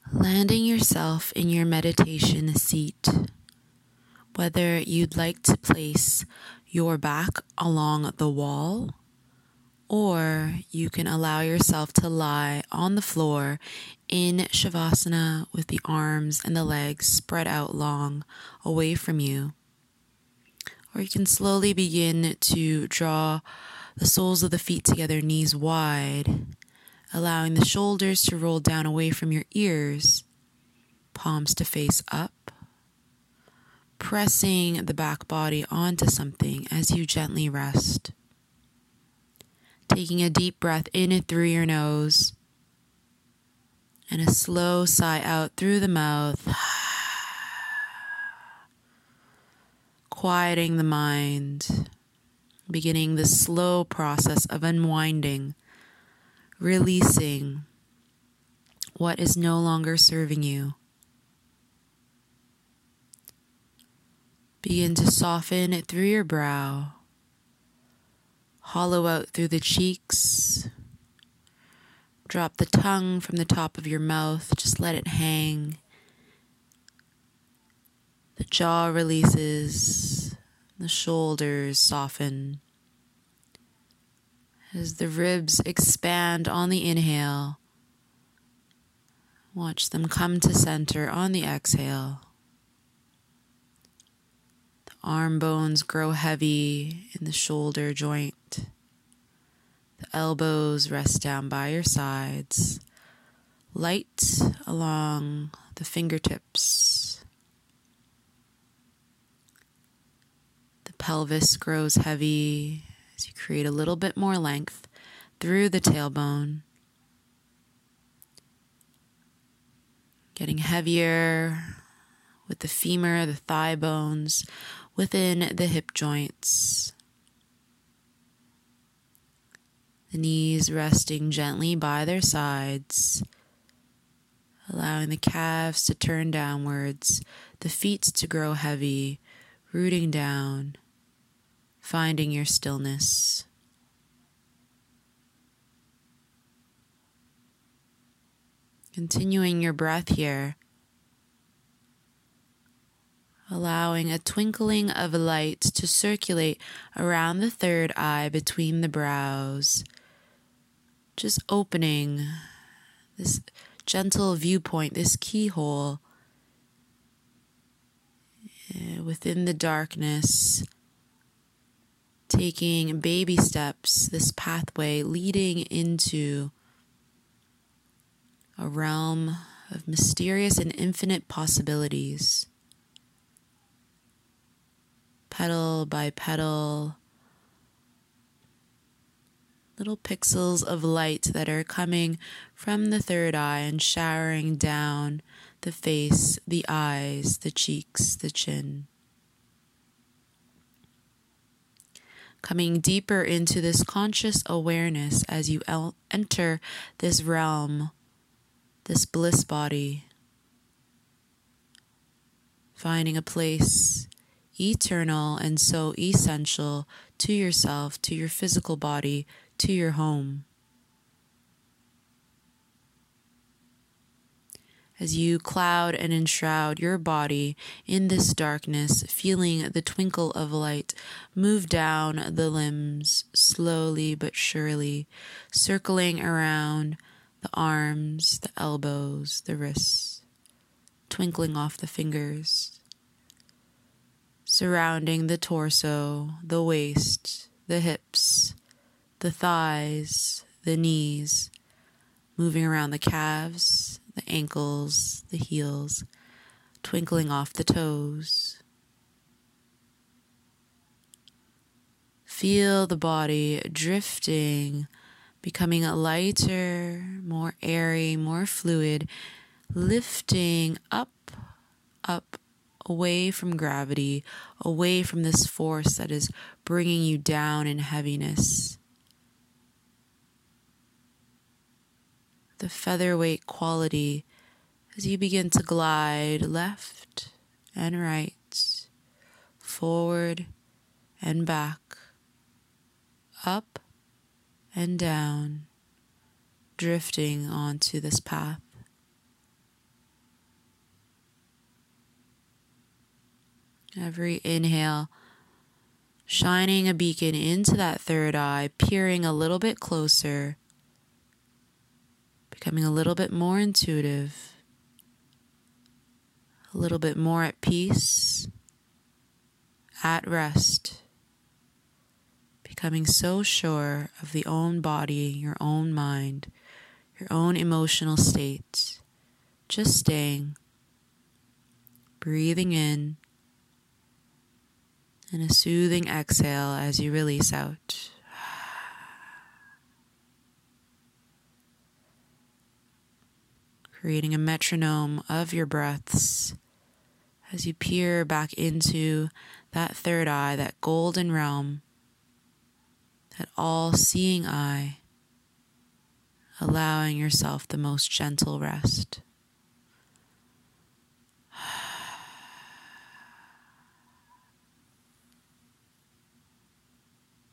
Landing yourself in your meditation seat, whether you'd like to place your back along the wall, or you can allow yourself to lie on the floor in Shavasana with the arms and the legs spread out long away from you. Or you can slowly begin to draw the soles of the feet together, knees wide, allowing the shoulders to roll down away from your ears, palms to face up, pressing the back body onto something as you gently rest. Taking a deep breath in through your nose and a slow sigh out through the mouth, quieting the mind, beginning the slow process of unwinding, releasing what is no longer serving you. Begin to soften it through your brow, hollow out through the cheeks, drop the tongue from the top of your mouth, just let it hang. The jaw releases, the shoulders soften. As the ribs expand on the inhale, watch them come to center on the exhale. The arm bones grow heavy in the shoulder joint. The elbows rest down by your sides, light along the fingertips. The pelvis grows heavy as you create a little bit more length through the tailbone. Getting heavier with the femur, the thigh bones, within the hip joints. The knees resting gently by their sides, allowing the calves to turn downwards, the feet to grow heavy, rooting down, finding your stillness. Continuing your breath here, allowing a twinkling of light to circulate around the third eye between the brows, just opening this gentle viewpoint, this keyhole within the darkness, taking baby steps, this pathway leading into a realm of mysterious and infinite possibilities. Petal by petal, little pixels of light that are coming from the third eye and showering down the face, the eyes, the cheeks, the chin. Coming deeper into this conscious awareness as you enter this realm, this bliss body, finding a place eternal and so essential to yourself, to your physical body, to your home. As you cloud and enshroud your body in this darkness, feeling the twinkle of light move down the limbs slowly but surely, circling around the arms, the elbows, the wrists, twinkling off the fingers, surrounding the torso, the waist, the hips, the thighs, the knees, moving around the calves, the ankles, the heels, twinkling off the toes. Feel the body drifting, becoming lighter, more airy, more fluid, lifting up, away from gravity, away from this force that is bringing you down in heaviness. The featherweight quality as you begin to glide left and right, forward and back, up and down, drifting onto this path. Every inhale, shining a beacon into that third eye, peering a little bit closer, becoming a little bit more intuitive, a little bit more at peace, at rest, becoming so sure of the own body, your own mind, your own emotional state, just staying, breathing in, and a soothing exhale as you release out. Creating a metronome of your breaths as you peer back into that third eye, that golden realm, that all-seeing eye, allowing yourself the most gentle rest.